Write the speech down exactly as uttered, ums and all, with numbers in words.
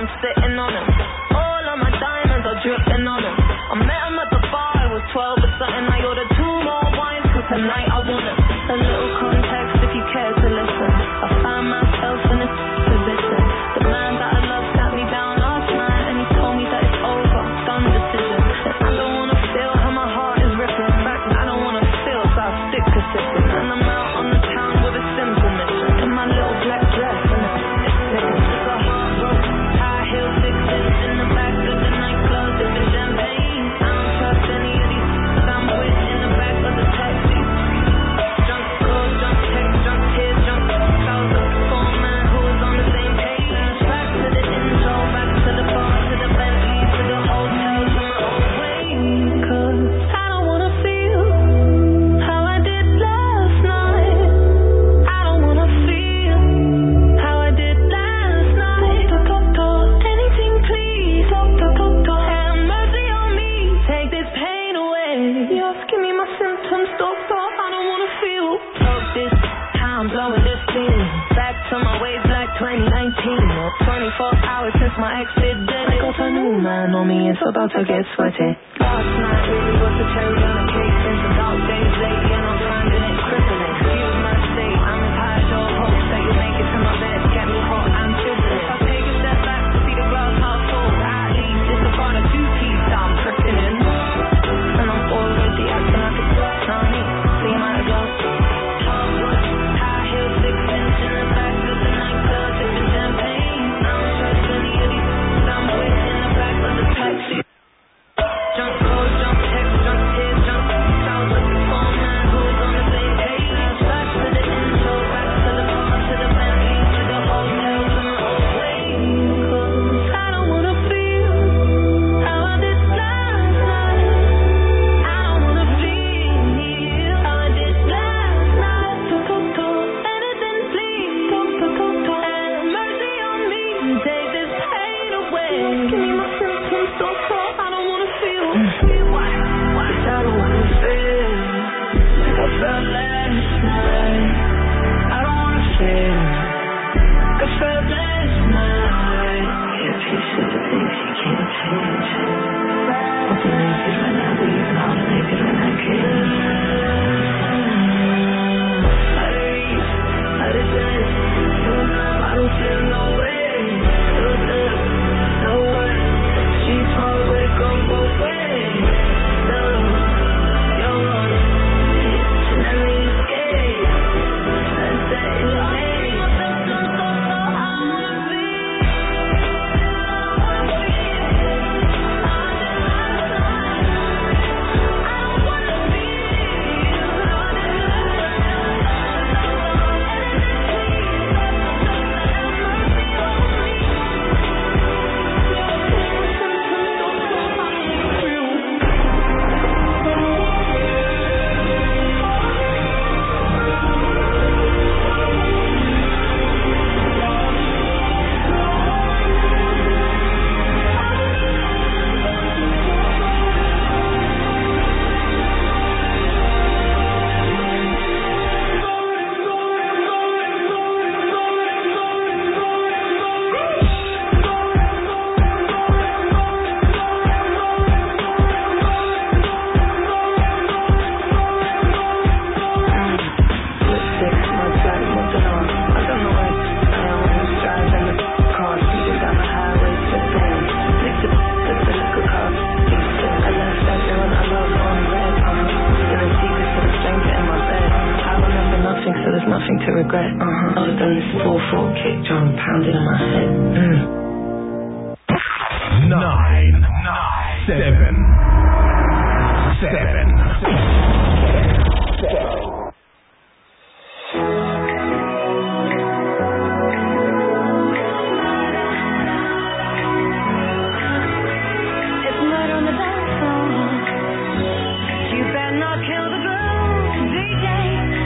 I'm sitting on him. All of my diamonds are dripping on him. I met him at the bar, I was twelve or something. I ordered two more wines, cause tonight I want it. A little context if you care to listen. I found myself in this position. The man that I love sat me down last night and he told me that it's over, done decision. And I don't wanna feel how my heart is ripping. In fact, I don't wanna feel, so I stick persistent. And I'm out on the town with a simple mission. In my little black dress and it's sickening. It's a hard rope, high heel fixings in the back of the nightclub, sipping champagne. I don't trust any of these I'm with in the back of the taxi. Drunk calls, drunk texts, drunk tears, drunk I was looking for a man who was on the same page. Back to the intro, back to the bar, to the Bentley, to the hotel, to my own way. Cause I don't wanna feel how I did last night. I don't wanna feel how I did last night. Doctor, anything please. Doctor, have mercy on me. Take this pain away. You're asking me my symptoms, doctor. I don't wanna feel. Talk this time, blowing this feeling. Back to my ways like twenty nineteen. Or twenty-four hours since my ex did dead. I got a new man on me, it's about to get sweaty. Last night really was the cherry on the cake. Since the dark days lately and I'm finding it crippling. Excuse my state, I'm as high as your hopes that you'll make it to my bed. Get me hot, I'm chiseling. If I take a step back to see the glass half full, at least it's the part of two teeth that I'm tripping in. And I'm already acting like a tsunami, so you might as well. High heel fixings in the back of the nightclub, sipping champagne. I don't trust any of these I'm with in the back of the taxi. Drunk calls, drunk texts, drunk tears, drunk I was looking for a man who was on the same page. Back to the intro, back to the bar, to the Bentley, to the hotel, to my own way. Cause I don't wanna feel how I did last night. I don't wanna feel how I did last night. Doctor, anything please. Doctor, have mercy on me. Take this pain away. Give me my symptoms, doctor. I don't wanna feel. Why? Why? I don't wanna feel like I felt last night. I don't wanna feel like I felt last night. Yeah, peace is the things you can't change. I'll be naked when I leave, and I'll be naked when I came. I reach, I descend. You know I don't feel no way. No way, no way. She's hard way, go both ways. No, you're on it. It's never escape. That's that in the name. So there's nothing to regret. Uh-huh. Other than this four four kick drum pounding in my head. Mm. Nine, nine, seven, seven, seven. You better not kill the groove, D J.